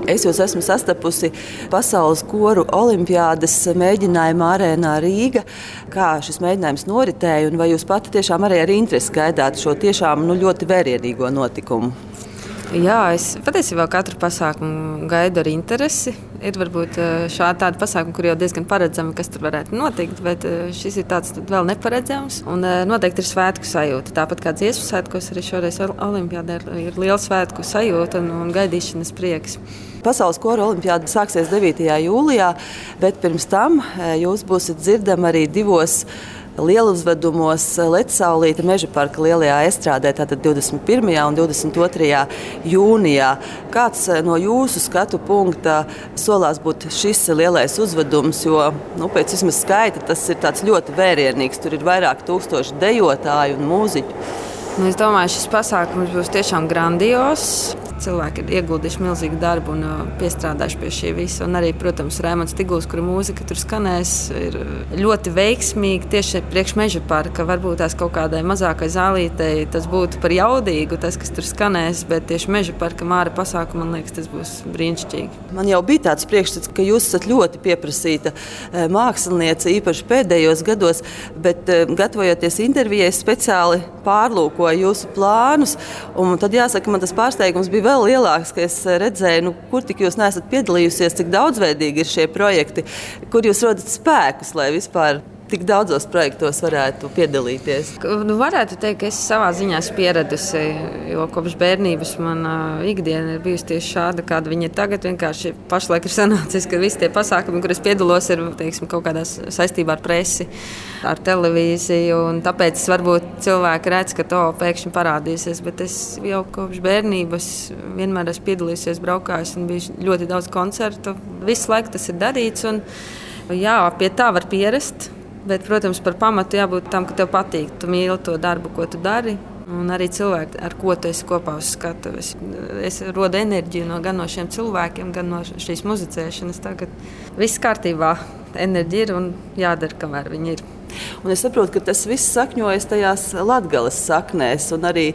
Es jūs esmu sastapusi Pasaules koru olimpiādes mēģinājuma arēnā Rīga. Kā šis mēģinājums noritēja un vai jūs pati tiešām arī ar interesi gaidāt šo tiešām ļoti vērienīgo notikumu? Jā, es patiesībā katru pasākumu gaidu ar interesi. Ir varbūt tādi pasākumi, kur jau diezgan paredzami, kas tur varētu notikt, bet šis ir tāds vēl neparedzams. Un noteikti ir svētku sajūta. Tāpat kā dziesmu svētkos, arī šoreiz olimpiādē ir liela svētku sajūta un gaidīšanas prieks. Pasaules koru olimpiāda sāksies 9. jūlijā, bet pirms tam jūs būsiet dzirdami arī divos lieluzvedumos Lecsaulīta meža parka lielajā estrādē, tātad 21. un 22. jūnijā. Kāds no jūsu skatu punkta solās būt šis lielais uzvedums, jo pēc vismaz skaita tas ir tāds ļoti vērienīgs, tur ir vairāk tūkstoši dejotāju un mūziķu. Es domāju, šis pasākums būs tiešām grandios. Cilvēki ir ieguldījuši milzīgu darbu un piestrādājuši pie šī visa. Un arī, protams, Raimonds Tiguls, kura mūzika tur skanēs, ir ļoti veiksmīga tieši priekš meža parka. Varbūt tās kaut kādai mazākai zālītei tas būtu par jaudīgu, tas, kas tur skanēs, bet tieši meža parka māra pasākuma, man liekas, tas būs brīnišķīgi. Man jau bija tāds priekšstats, ka jūs esat ļoti pieprasīta māksliniece, īpaši pēdējos gados, bet gatavojoties intervijai speciāli pārlūkoju jūsu plānus, un tad jāsaka, man tas pārsteigums bija vēl lielāks, ka es redzēju, kur tik jūs neesat piedalījusies, cik daudzveidīgi ir šie projekti, kur jūs rodat spēkus, lai vispār tik daudzos projektos varētu piedalīties. Varētu teikt, ka es savā ziņā esmu pieradusi, jo kopš bērnības mana ikdiena ir bijusi tieši šāda, kāda viņa ir tagad. Vienkārši pašlaik ir sanācis, ka visi tie pasākumi, kur es piedalos, ir kaut kādā saistībā ar presi, ar televīziju, un tāpēc varbūt cilvēki redz, ka to pēkšņi parādīsies, bet es jau kopš bērnības vienmēr esmu piedalījusies, braukājusi un bija ļoti daudz koncertu. Visu laiku tas ir darīts, un jā, pie tā var pierast. Bet, protams, par pamatu jābūt tam, ka tev patīk. Tu mīli to darbu, ko tu dari. Un arī cilvēki, ar ko tu esi kopā uz skatuves. Es rodu enerģiju gan no šiem cilvēkiem, gan no šīs muzicēšanas. Tagad viss kārtībā. Enerģija ir un jādara, kamēr viņi ir. Un es saprotu, ka tas viss sakņojas tajās Latgales saknēs un arī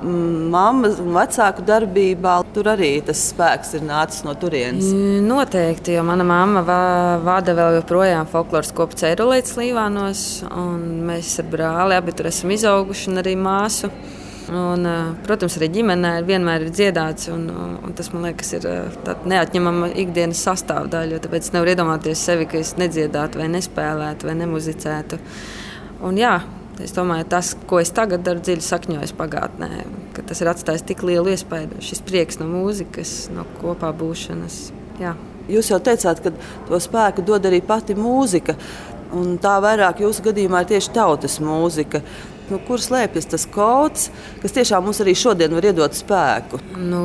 mammas un vecāku darbībā. Tur arī tas spēks ir nācis no turienes. Noteikti, jo mana mamma vada vēl joprojām folkloras kopu Ceirulītes Līvānos, un mēs ar brāli abi tur esam izauguši, un arī māsu. Un, protams, arī ģimenē vienmēr ir dziedāts, un tas, man liekas, ir neatņemama ikdienas sastāvdaļa. Tāpēc es nevaru iedomāties sevi, ka es nedziedātu, vai nespēlētu, vai nemuzicētu. Un, jā, es domāju, tas, ko es tagad daru, dziļi sakņojas pagātnē. Ka tas ir atstājis tik lielu iespēju, šis prieks no mūzikas, no kopā būšanas. Jā. Jūs jau teicāt, ka to spēku dod arī pati mūzika. Un tā vairāk jūsu gadījumā ir tieši tautas mūzika. Kur slēpjas tas kods, kas tiešām mums arī šodien var iedot spēku?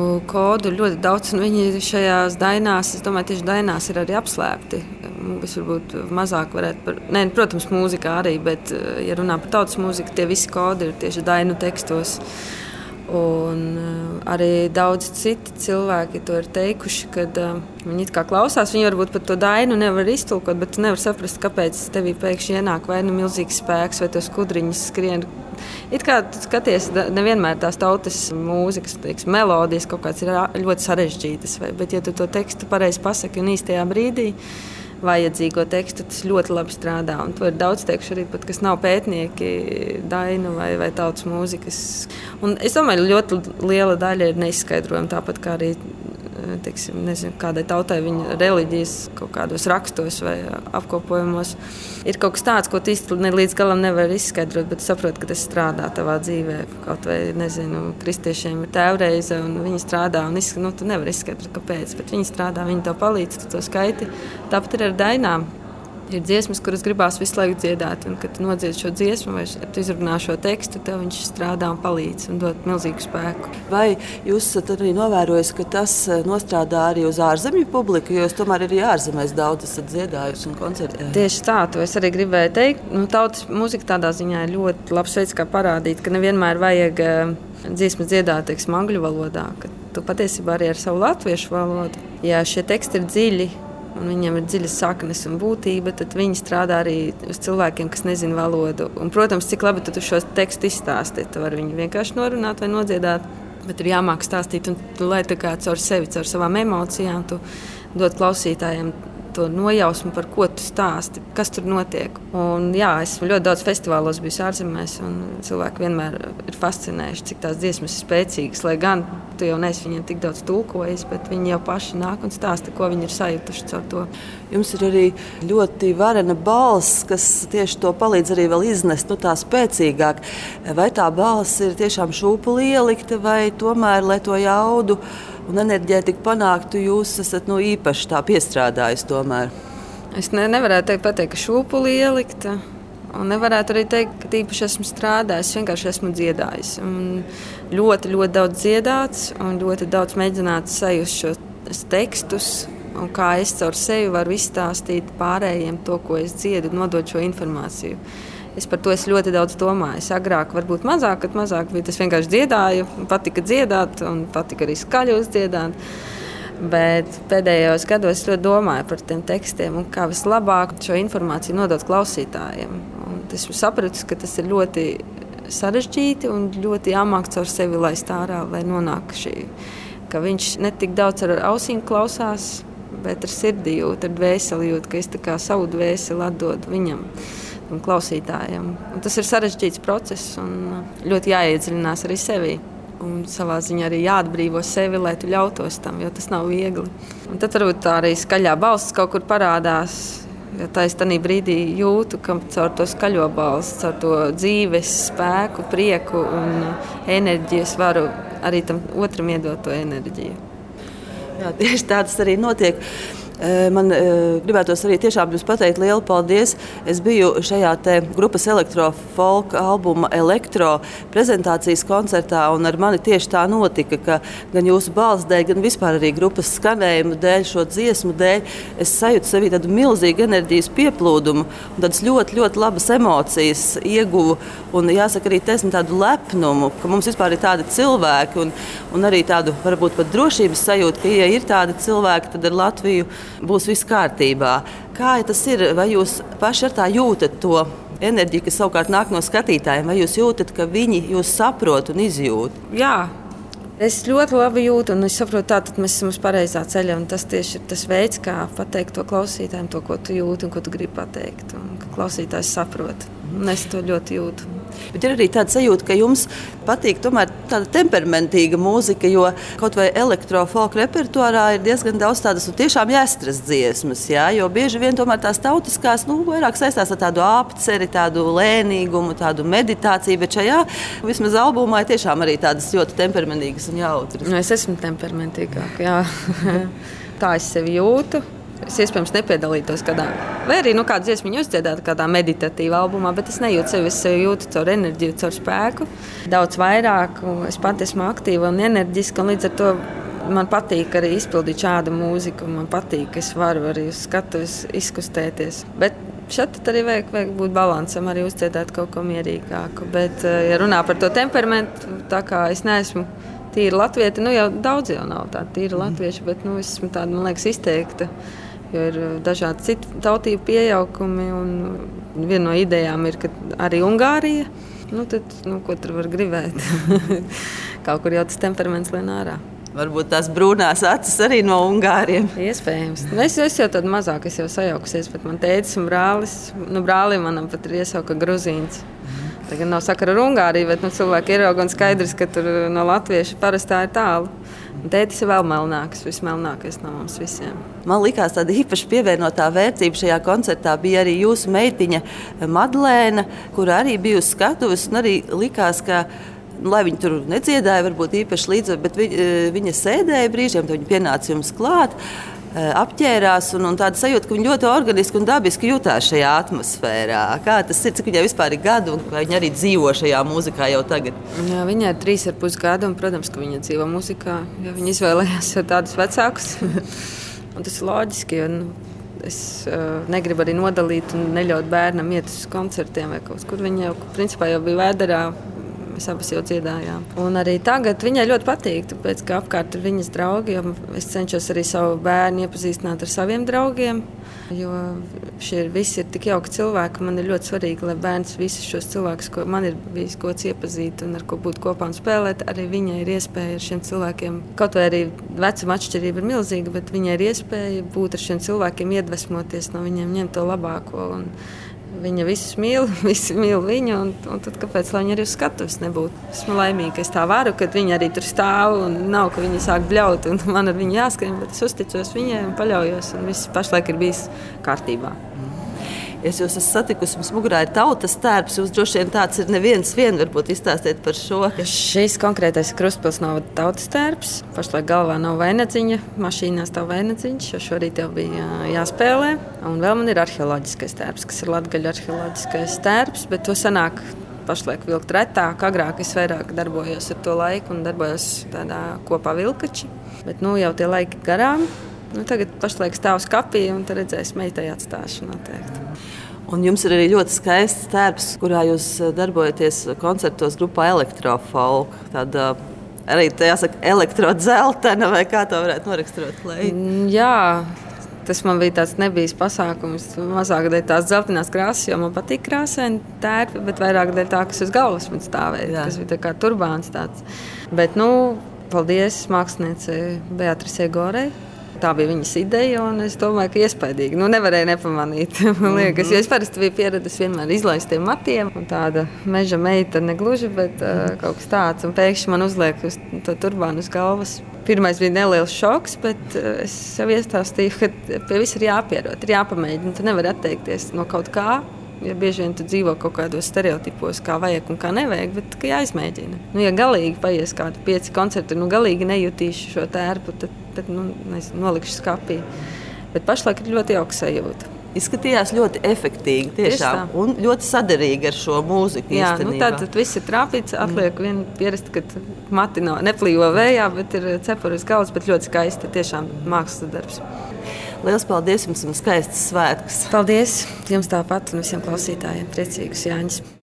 Kodu ļoti daudz, un viņi šajās dainās, es domāju, tieši dainās ir arī apslēpti. Es varbūt mazāk varētu protams, mūzikā arī, bet, ja runā par tautas mūziku, tie visi kodi ir tieši dainu tekstos. Un arī daudz citi cilvēki to ir teikuši, kad viņi it kā klausās, viņi varbūt pat to dainu nevar iztulkot, bet tu nevar saprast, kāpēc tevī pēkšņi ienāk vai milzīgs spēks, vai tos kudriņas skrien. It kā tu skaties, nevienmēr tās tautas mūzikas, melodijas kaut kāds ir ļoti sarežģītas, bet ja tu to tekstu pareizi pasaki un īstajā brīdī, vajadzīgo tekstu, tas ļoti labi strādā. Un to ir daudz teikuši arī pat, kas nav pētnieki dainu vai tautas mūzikas. Un es domāju, ļoti liela daļa ir neizskaidrojama, tāpat kā arī nezinu, kādai tautai viņa reliģijas kaut kādos rakstos vai apkopojumos. Ir kaut kas tāds, ko tu īsti līdz galam nevar izskaidrot, bet saproti, ka tas strādā tavā dzīvē. Kaut vai, nezinu, kristiešiem ir tēvreize un viņi strādā un tu nevari izskaidrot, kāpēc, bet viņi strādā, viņi tev palīdz, tu to skaiti. Tāpat ir ar dainām. Ir dziesmas, kuras gribās visu laiku dziedāt, un kad tu nodzied šo dziesmu vai tu izrunā šo tekstu, tev viņš strādā un palīdz un dod milzīgu spēku. Vai jūs esat arī novērojis, ka tas nostrādā arī uz ārzemju publiku, jo jūs tomēr arī ārzemēs daudz esat dziedājusi un koncertējusi? Tieši tā, to es arī gribēju teikt. Tautas mūzika tādā ziņā ir ļoti labs veids, kā parādīt, ka nevienmēr vajag dziesmas dziedāt, angļu valodā, ka tu patiesībā arī ar savu latviešu valodu. Ja šie teksti ir dziļi, un viņiem ir dziļas saknes un būtība, tad viņi strādā arī uz cilvēkiem, kas nezina valodu. Un, protams, cik labi tu šo tekstu izstāsti. Tu vari viņu vienkārši norunāt vai nodziedāt. Bet ir jāmāk stāstīt, un lai tā kā caur sevi, caur savām emocijām, tu dod klausītājiem to nojausmu, par ko tu stāsti, kas tur notiek. Un, jā, esmu ļoti daudz festivālos bijusi ārzemēs, un cilvēki vienmēr ir fascinējuši, cik tās dziesmas ir spēcīgas. Lai gan tu jau neesi viņiem tik daudz tulkojis, bet viņi jau paši nāk un stāsta, ko viņi ir sajutuši caur to. Jums ir arī ļoti varena balss, kas tieši to palīdz arī vēl iznest tā spēcīgāk. Vai tā balss ir tiešām šūpuli ielikta, vai tomēr, lai to jaudu un enerģētiku panāktu, jūs esat īpaši tā piestrādājis tomēr? Es nevarētu pateikt, ka šūpuli ielikta, un nevarētu arī teikt, ka īpaši esmu strādājis, vienkārši esmu dziedājis. Un ļoti, ļoti daudz dziedāts, un ļoti daudz mēģināts sajust šos tekstus, un kā es caur sevi varu izstāstīt pārējiem to, ko es dziedu, nodot šo informāciju. Es par to ļoti daudz domāju. Agrāk varbūt mazāk, kad mazāk bija tas vienkārši dziedāju, patika dziedāt un patika arī skaļi uzdziedāt. Bet pēdējos gados ļoti domāju par tiem tekstiem un kā vislabāk šo informāciju nodot klausītājiem. Un esmu sapratis, ka tas ir ļoti sarežģīti un ļoti jāmāk caur sevi laist ārā, lai nonāk šī. Ka viņš ne tik daudz ar ausīm klausās, bet ar sirdī jūt, ar dvēseli jūt, ka es tā kā savu dvēseli atdodu viņam. Un klausītājiem. Un tas ir sarežģīts process un ļoti jāiedziļinās arī sevī. Un savā ziņā arī jāatbrīvo sevi, lai tu ļautos tam, jo tas nav viegli. Un tad varbūt tā arī skaļā balss kaut kur parādās. Jo tā es tajā brīdī jūtu, ka caur to skaļo balsi, caur to dzīves spēku, prieku un enerģiju es varu arī tam otram iedot to enerģiju. Jā, tieši tā tas arī notiek. Man gribētos arī tiešām jums pateikt lielu paldies. Es biju šajā grupas elektrofolk albuma Elektro prezentācijas koncertā, un ar mani tieši tā notika, ka gan jūsu balss dēļ, gan vispār arī grupas skanējumu dēļ, šo dziesmu dēļ, es sajūtu sevī tādu milzīgu enerģijas pieplūdumu un tādas ļoti, ļoti labas emocijas ieguvu, un jāsaka arī tādu lepnumu, ka mums vispār ir tādi cilvēki, un arī tādu varbūt pat drošības sajūtu, ka, ja ir tādi cilvēki, tad ar Latviju būs viss kārtībā. Kā tas ir? Vai jūs paši ar tā jūtat to enerģiju, kas savukārt nāk no skatītājiem? Vai jūs jūtat, ka viņi jūs saprot un izjūt? Jā, es ļoti labi jūtu, un es saprotu, tātad mēs esam uz pareizā ceļa. Tas tieši ir tas veids, kā pateikt to klausītājiem, to, ko tu jūti un ko tu gribi pateikt. Un ka klausītājs saprot. Un es to ļoti jūtu. Bet ir arī tāda sajūta, ka jums patīk tomēr tāda temperamentīga mūzika, jo kaut vai elektrofolk repertuārā ir diezgan daudz tādas tiešām jāstras dziesmas, jā, jo bieži vien tomēr tās tautiskās, vairāk saistās ar tādu apceri, tādu lēnīgumu, tādu meditāciju, bet šajā vismaz albumā ir tiešām arī tādas ļoti temperamentīgas un jautras. Es esmu temperamentīgāka, jā. Tā es sevi jūtu. Es iespējams nepiedalītos kādā, vai arī kādu dziesmiņu uzdziedātu kādā meditatīvā albumā, bet es nejūtu sevi, es jūtu caur enerģiju, caur spēku. Daudz vairāk, es pati esmu aktīva un enerģiska, un līdz ar to man patīk arī izpildīt šādu mūziku. Man patīk, ka es varu arī uz skatuves izkustēties. Bet šeit arī vajag būt balansam, arī uzdziedāt kaut ko mierīgāku. Bet, ja runā par to temperamentu, tā kā es neesmu tīra latvieta, jau daudz jau nav tāda tīra latvieša, bet es esmu tāda, man liekas, izteikta. Jo ir dažādi citu tautību piejaukumi, un viena no idejām ir, ka arī Ungārija, tad, ko tur var gribēt? Kaut kur jau tas temperaments lien ārā. Varbūt tās brūnās acis arī no Ungāriem. Iespējams. Es jau tādu mazāk, es jau sajaukusies, bet man tētis un brālis, brālim manam pat ir iesauka gruzīns. Tagad nav sakara ar Ungāriju, bet cilvēki ierauga un skaidrs, ka tur no latvieša parastā ir tālu. Tētis ir vēl melnāks, vismelnākais no mums visiem. Man likās tāda īpaši pievienotā vērtība šajā koncertā bija arī jūsu meitiņa Madlēna, kura arī bija uz skatuves, un arī likās, ka, lai viņa tur nedziedāja, varbūt īpaši līdz, bet viņa sēdēja brīžiem, tad viņa pienāca jums klāt, apģērās, un tāda sajūta, ka viņa ļoti organiski un dabiski jutās šajā atmosfērā. Kā tas ir, cik viņai vispār ir gadu, un vai viņa arī dzīvo šajā mūzikā jau tagad? Jā, viņai ir 3,5 gadu, un, protams, ka viņa dzīvo mūzikā, jo viņa izvēlējās jau tādus vecākus. Un tas ir loģiski, jo es negribu arī nodalīt un neļaut bērnam iet uz koncertiem vai kaut kur. Viņa jau, principā, jau bija vēderā. Mēs abas jau dziedājām. Un arī tagad viņai ļoti patīk, tāpēc, ka apkārt ir viņas draugi. Es cenšos arī savu bērnu iepazīstināt ar saviem draugiem. Jo šie visi ir tik jauki cilvēki. Man ir ļoti svarīgi, lai bērns visus šos cilvēkus, ko man ir bijis gods iepazīt un ar ko būt kopā un spēlēt, arī viņai ir iespēja ar šiem cilvēkiem. Kaut vai arī vecuma atšķirība ir milzīga, bet viņai ir iespēja būt ar šiem cilvēkiem, iedvesmoties no viņiem, ņemt to labāko. Viņa visus mīl, visi mīl viņu, un tad kāpēc lai viņa arī uz skatuves nebūtu? Esmu laimīga, ka es tā varu, kad viņa arī tur stāv un nav, ka viņa sāk bļaut un man ar viņu jāskrien, bet es uzticos viņai un paļaujos, un viss pašlaik ir bijis kārtībā. Es jūs esmu satikusi, mums mugurā ir tautas tērps, jūs droši vien tāds ir neviens varbūt izstāstiet par šo. Šis konkrētais Krustpils novada tautas tērps, pašlaik galvā nav vainadziņa, mašīnā stāv vainadziņš, jo šorīt jau bija jāspēlē. Un vēl man ir arheoloģiskais tērps, kas ir latgaļu arheoloģiskais tērps, bet to sanāk pašlaik vilkt retāk. Agrāk es vairāk darbojos ar to laiku un darbojos tādā kopā vilkači, bet jau tie laiki garām. Tagad pašlaik stāv skapī un tad redzēs meitai atstāšu noteikti. Un jums ir arī ļoti skaists tērps, kurā jūs darbojaties koncertos grupā Elektrofolk. Tāda arī, jāsaka, elektrodzeltena, vai kā to varētu noraksturot? Jā, tas man bija tāds nebijis pasākums. Mazāk dēļ tās dzeltenās krāsas, jo man patīk krāsaini tērpi, bet vairāk dēļ tā, kas uz galvas man stāvēja. Tas bija tā kā turbāns tāds. Bet, paldies māksliniecei Beatricei Gorei. Tā bija viņas ideja, un es domāju, ka iespaidīgi. Nevarēja nepamanīt. Man liekas, jo es parasti biju pieradusi vienmēr izlaist tiem matiem. Un tāda meža meita negluži, bet kaut kas tāds. Un pēkšņi man uzliek uz to turbānu uz galvas. Pirmais bija neliels šoks, bet es sev iestāstīju, ka pie viss ir jāpierod, ir jāpamēģina. Tu nevari atteikties no kaut kā. Ja bieži vien tu dzīvo kaut kādos stereotipos, kā vajag un kā nevajag, bet jāizmēģina. Ja galīgi paies kādi 5 koncerti, galīgi nejutīšu šo tērpu, tad nolikšu skapī. Bet pašlaik ir ļoti jauka sajūta. Izskatījās ļoti efektīgi tiešām, un ļoti saderīgi ar šo mūziku. Jā, tad viss ir trāpīts, atliek vien pierast, ka mati neplīvo vējā, bet ir cepuri uz galvas, bet ļoti skaisti, tiešām mākslas darbs. Liels paldies jums un skaistas svētkus! Paldies jums tāpat un visiem klausītājiem. Priecīgus Jāņus!